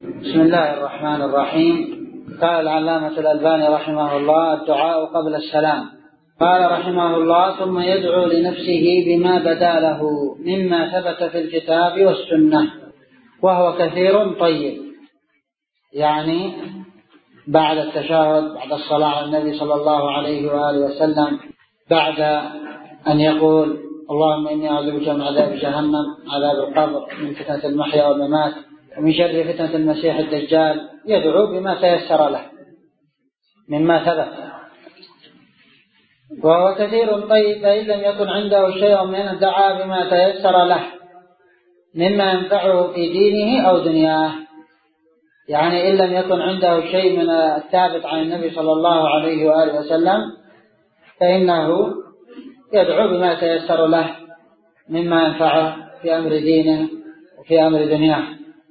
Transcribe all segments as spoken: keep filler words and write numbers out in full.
بسم الله الرحمن الرحيم. قال العلامة الألباني رحمه الله: الدعاء قبل السلام. قال رحمه الله: ثم يدعو لنفسه بما بدا له مما ثبت في الكتاب والسنة، وهو كثير طيب. يعني بعد التشهد، بعد الصلاة على النبي صلى الله عليه وآله وسلم، بعد أن يقول: اللهم إني أعوذ بك من عذاب جهنم، عذاب القبر، من فتنة المحيا والممات، ومن شر فتنة المسيح الدجال، يدعو بما تيسر له مما ثبت. وهو كثير طيب، فإن لم يكن عنده شيء من الدعاء بما تيسر له مما ينفعه في دينه أو دنياه. يعني إن لم يكن عنده شيء من الثابت عن النبي صلى الله عليه وآله وسلم، فإنه يدعو بما تيسر له مما ينفعه في أمر دينه وفي أمر دنياه.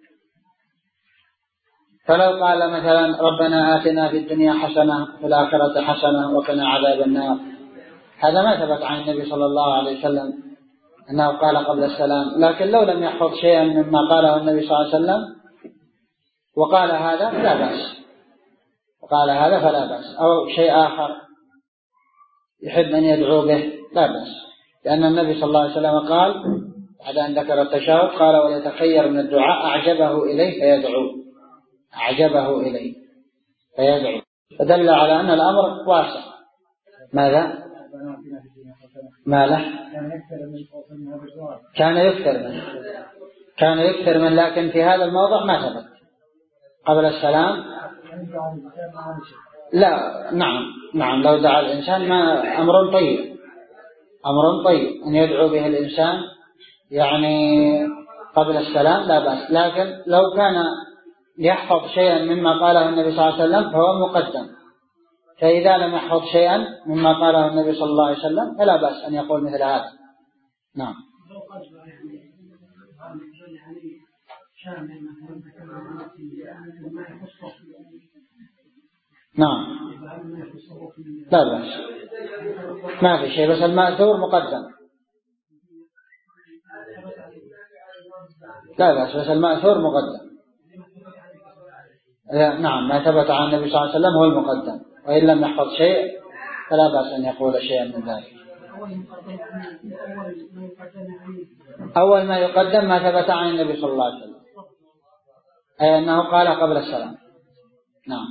فلو قال مثلا: ربنا آتنا في الدنيا حسنة وفي الآخرة حسنة وقنا عذاب النار، هذا ما ثبت عن النبي صلى الله عليه وسلم أنه قال قبل السلام. لكن لو لم يحفظ شيئا مما قاله النبي صلى الله عليه وسلم وقال هذا فلا بأس، وقال هذا فلا بأس، أو شيء آخر يحب أن يدعو به لا بأس، لأن النبي صلى الله عليه وسلم قال بعد أن ذكر التشهد: قال: وليتخير من الدعاء أعجبه إليه فيدعو، أعجبه إليه فيدعو. فدل على أن الأمر واسع. ماذا؟ ما له؟ كان يكثر منه كان يكثر من لكن في هذا الموضع ما ثبت قبل السلام. لا، نعم نعم لو دعا الإنسان ما أمر طيب، أمر طيب أن يدعو به الإنسان يعني قبل السلام لا بأس. لكن لو كان يحفظ شيئا مما قاله النبي صلى الله عليه وسلم فهو مقدم، فإذا لم يحفظ شيئا مما قاله النبي صلى الله عليه وسلم فلا بأس أن يقول مثل هذا. نعم. نعم لا بأس، ما في شيء، بس المأثور مقدم. لا بأس، بس المأثور مقدم. نعم، ما ثبت عن النبي صلى الله عليه وسلم هو المقدم، وإن لم يحفظ شيء فلا بأس أن يقول شيئا من ذلك. أول ما يقدم ما ثبت عن النبي صلى الله عليه وسلم، أي أنه قال قبل السلام. نعم.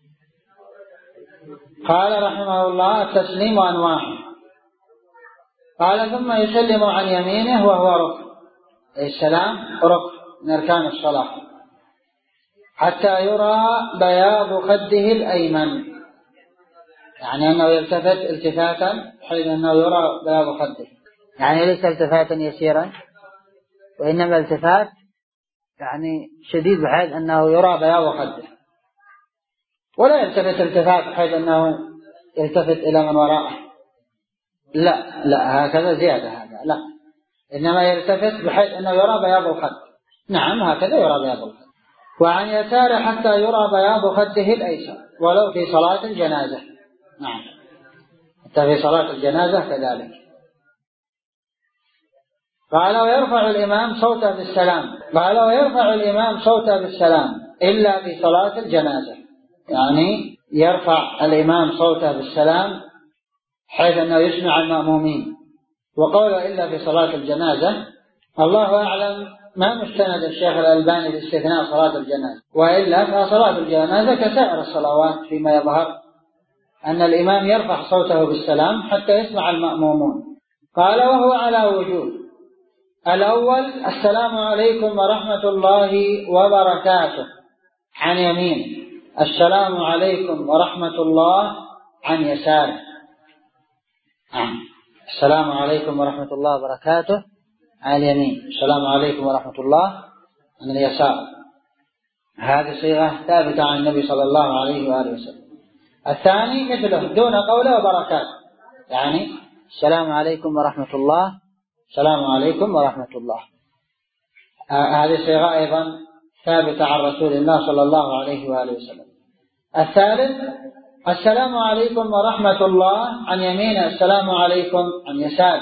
قال رحمه الله: التسليم أنواعه. قال: ثم يسلم عن يمينه وهو ركن، أي السلام ركن من أركان الصلاة، حتى يرى بياض خده الأيمن، يعني أنه يلتفت التفاتا حيث أنه يرى بياض خده، يعني ليس التفاتا يسيرا، وإنما التفات يعني شديد بحيث أنه يرى بياض خده، ولا يلتفت التفات بحيث أنه يلتفت إلى من وراءه، لا لا هكذا زيادة، هذا لا، إنما يلتفت بحيث أنه يرى بياض الخد. نعم هكذا يرى بياض الخد. وعن يساره حتى يرى بياض خده الأيسر، ولو في صلاة الجنازة. نعم، حتى في صلاة الجنازة كذلك. قال: ويرفع الإمام صوته بالسلام. قال: ويرفع الإمام صوته بالسلام إلا في صلاة الجنازة، يعني يرفع الإمام صوته بالسلام حيث أنه يسمع المأمومين. وقوله إلا في صلاة الجنازة، الله أعلم ما مستند الشيخ الألباني باستثناء صلاة الجنازة، وإلا فصلاة الجنازة كسائر الصلوات فيما يظهر أن الإمام يرفع صوته بالسلام حتى يسمع المأمومون. قال: وهو على وجوه: الأول السلام عليكم ورحمة الله وبركاته عن يمين، السلام عليكم ورحمة الله عن يسار. السلام عليكم ورحمة الله وبركاته عن اليمين، السلام عليكم ورحمة الله عن اليسار. هذه صيغة ثابتة عن النبي صلى الله عليه وآله وسلم. الثاني مثله دون قوله وبركاته، يعني السلام عليكم ورحمة الله، السلام عليكم ورحمة الله. هذه صيغة أيضا ثابتة عن رسول الله صلى الله عليه وآله وسلم. الثالث السلام عليكم ورحمة الله عن يمين، السلام عليكم عن يسار،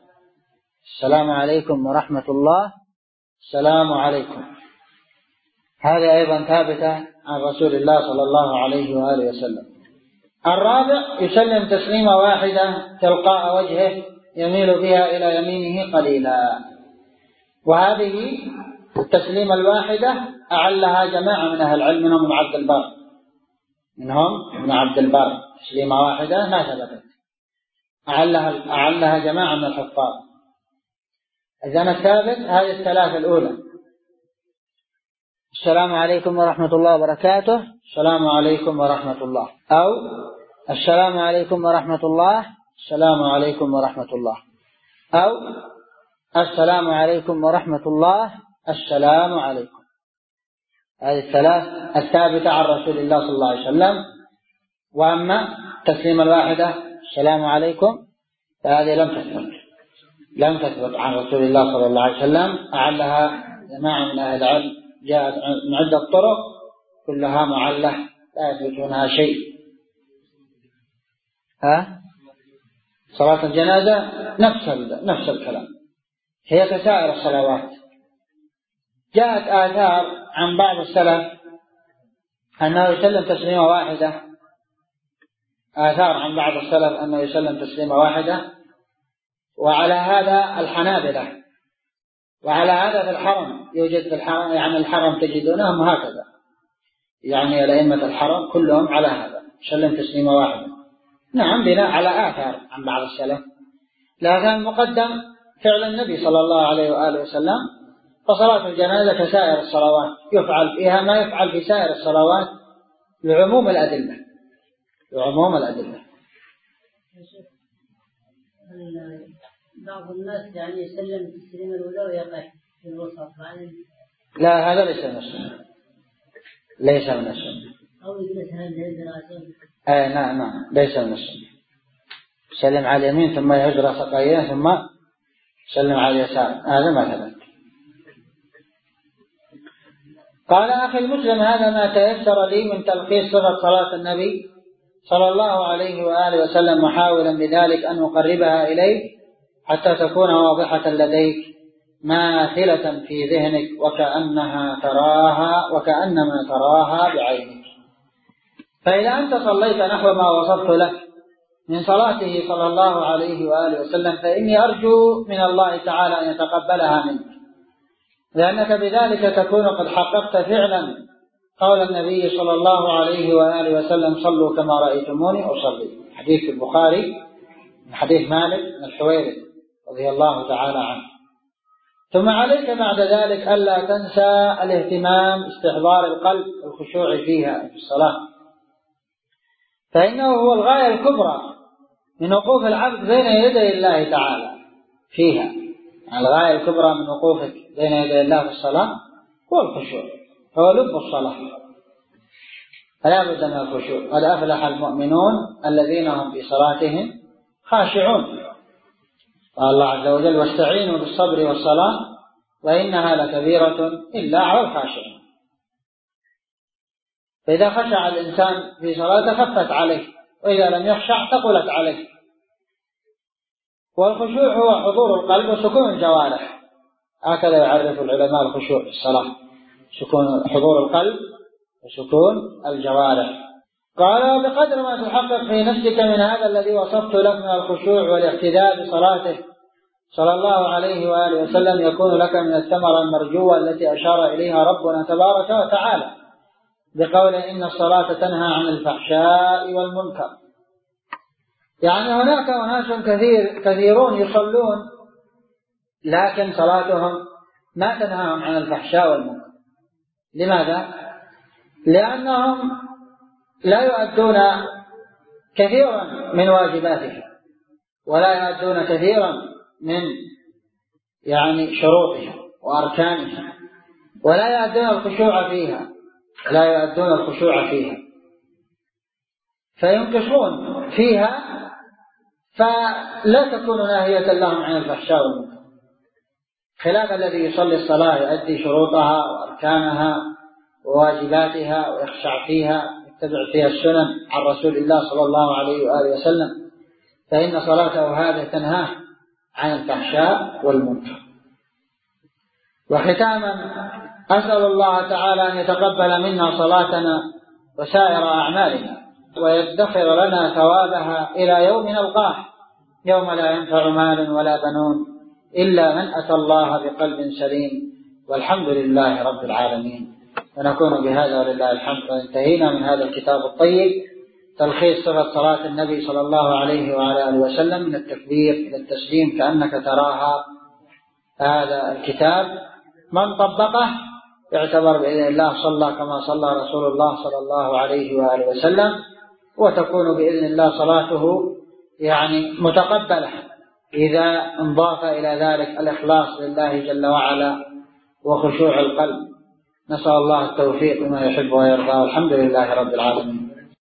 السلام عليكم ورحمة الله، السلام عليكم. هذه أيضا ثابتة عن رسول الله صلى الله عليه وآله وسلم. الرابع يسلم تسليمة واحدة تلقاء وجهه يميل بها إلى يمينه قليلا، وهذه التسليمة الواحدة أعلها جماعة من أهل العلم منهم ابن عبد البر منهم ابن عبد البر تسليمة واحدة ما ثبتت، أعلها أعلها جماعة من الحفاظ. إذن الثابت هذه الثلاثة الأولى: السلام عليكم ورحمة الله وبركاته، السلام عليكم ورحمة الله، أو السلام عليكم ورحمة الله، السلام عليكم ورحمة الله، أو السلام عليكم ورحمة الله، السلام عليكم. هذه الثلاث الثابتة عن رسول الله صلى الله عليه وسلم. وأما التسليمة الواحدة السلام عليكم فهذه لم تثبت لم تثبت عن رسول الله صلى الله عليه وسلم، أعلها جماعة من أهل العلم، جاءت من عدة طرق كلها معلة لا يثبت منها شيء. ها صلاة الجنازة نفس نفس الكلام، هي كسائر الصلوات. جاءت آثار عن بعض السلف أنه يسلم تسليمة واحدة، آثار عن بعض السلف أنه يسلم تسليمة واحدة، وعلى هذا الحنابلة، وعلى هذا في الحرم يوجد في الحرم، يعني الحرم تجدونهم هكذا، يعني الأئمة الحرم كلهم على هذا يسلم تسليمة واحدة. نعم بناء على آثار عن بعض السلف، لكن المقدم فعل النبي صلى الله عليه وآله وسلم. فصلاة الجنازة كسائر الصلوات يفعل فيها ما يفعل في سائر الصلوات لعموم الأدلة لعموم الأدلة. بعض الناس يعني يسلم التسليمة الأولى ويقف في الوسط. لا هذا ليس من السنة، ليس من السنة. أو يجلس هذه الدراسة. آه نعم نعم ليس من السنة. سلم على اليمين ثم يهجر سقيه ثم سلم على اليسار، هذا ما ثبت. قال أخي المسلم هذا ما تيسر لي من تلخيص صفة صلاة النبي صلى الله عليه وآله وسلم، محاولا بذلك أن أقربها إليك حتى تكون واضحة لديك ماثلة في ذهنك وكأنها تراها وكأنما تراها بعينك. فإذا أنت صليت نحو ما وصفت لك من صلاته صلى الله عليه وآله وسلم فإني أرجو من الله تعالى أن يتقبلها منك، لأنك بذلك تكون قد حققت فعلا قول النبي صلى الله عليه وآله وسلم: صلوا كما رأيتموني أصلي، حديث البخاري من حديث مالك بن الحويرث رضي الله تعالى عنه. ثم عليك بعد ذلك ألا تنسى الاهتمام باستحضار القلب والخشوع فيها في الصلاة، فإنه هو الغاية الكبرى من وقوف العبد بين يدي الله تعالى فيها. الغاية الكبرى من وقوفك بين يدي الله في الصلاة هو الخشوع، هو لب الصلاة، فلا بد من الخشوع. قد أفلح المؤمنون الذين هم في صلاتهم خاشعون. قال الله عز وجل: واستعينوا بالصبر والصلاة وإنها لكبيرة إلا على الخاشعين. فإذا خشع الإنسان في صلاته خفت عليه، وإذا لم يخشع ثقلت عليه. والخشوع هو حضور القلب وسكون الجوارح، هكذا يعرف العلماء الخشوع في الصلاة: سكون حضور القلب وسكون الجوارح. قال: بقدر ما تحقق في نفسك من هذا الذي وصفت لك من الخشوع والاقتداء بصلاته صلى الله عليه وآله وسلم يكون لك من الثمرة المرجوة التي أشار إليها ربنا تبارك وتعالى بقول: إن الصلاة تنهى عن الفحشاء والمنكر. يعني هناك أناس كثير كثيرون يصلون لكن صلاتهم ما تنهاهم عن الفحشاء والمنكر. لماذا؟ لأنهم لا يؤدون كثيرا من واجباتهم، ولا يؤدون كثيرا من يعني شروطها وأركانها، ولا يؤدون الخشوع فيها لا يؤدون الخشوع فيها فينقصون فيها، فلا تكون ناهية لهم عن الفحشاء والمنكر، خلاف الذي يصلي الصلاة يؤدي شروطها وأركانها وواجباتها ويخشع فيها يتبع فيها السنن عن رسول الله صلى الله عليه وآله وسلم، فإن صلاته هذه تنهاه عن الفحشاء والمنكر. وختاما أسأل الله تعالى أن يتقبل منا صلاتنا وسائر أعمالنا ويدخر لنا ثوابها إلى يوم نلقاه، يوم لا ينفع مال ولا بنون إلا من أتى الله بقلب سليم، والحمد لله رب العالمين. ونكون بهذا ولله الحمد وانتهينا من هذا الكتاب الطيب، تلخيص صفة صلاة النبي صلى الله عليه وعلى آله وسلم من التكبير إلى التسليم كأنك تراها. هذا الكتاب من طبقه يعتبر بإذن الله صلى كما صلى رسول الله صلى الله عليه وآله وسلم، وتكون بإذن الله صلاته يعني متقبلة إذا انضاف إلى ذلك الإخلاص لله جل وعلا وخشوع القلب. نسأل الله التوفيق لما يحب ويرضى، والحمد لله رب العالمين.